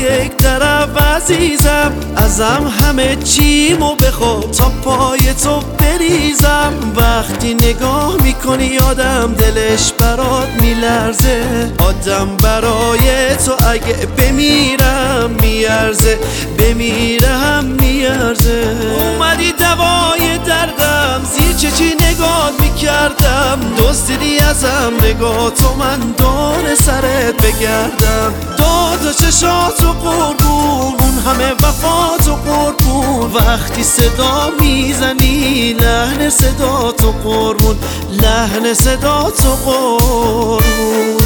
یک طرف عزیزم، ازم همه چیمو بخوا تا پای تو بریزم. وقتی نگاه میکنی آدم دلش برات میلرزه، آدم برای تو اگه بمیرم میارزه، بمیرم میارزه. اومدی دوای دردم، زیر چشی نگاه میکردم، دزدیدی ازم نگاه تو، من دور سرت بگردم. داد چشاتو قربون، اون همه وفاتو قربون، وقتی صدا میزنی لحن صداتو قربون، لحن صداتو قربون.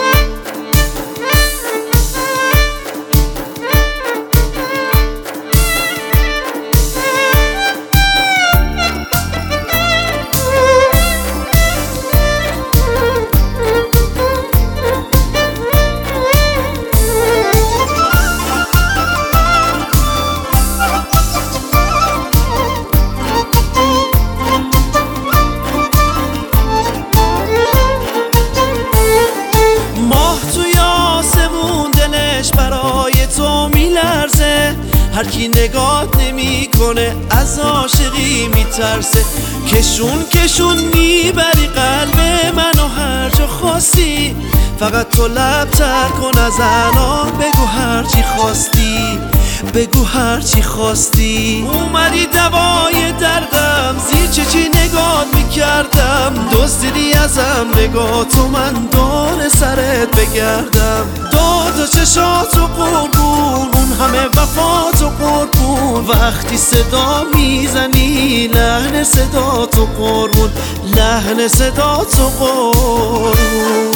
برای تو میلرزه، هر کی نگات نمیکنه از عاشقی میترسه. کشون کشون میبری قلب منو هر جا خواستی، فقط تو لب تر کن از الان، بگو هر چی خواستی، بگو هر چی خواستی. اومدی دوای دردم، زیر چشی نگات میکردم، دزدیدی ازم نگاه تو، من دور سرت بگردم. داد و چشاتو قربون، اون همه وفاتو قربون، وقتی صدا میزنی لحن صداتو قربون، لحن صداتو قربون.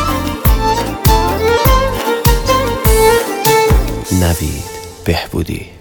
نوید بهبودی.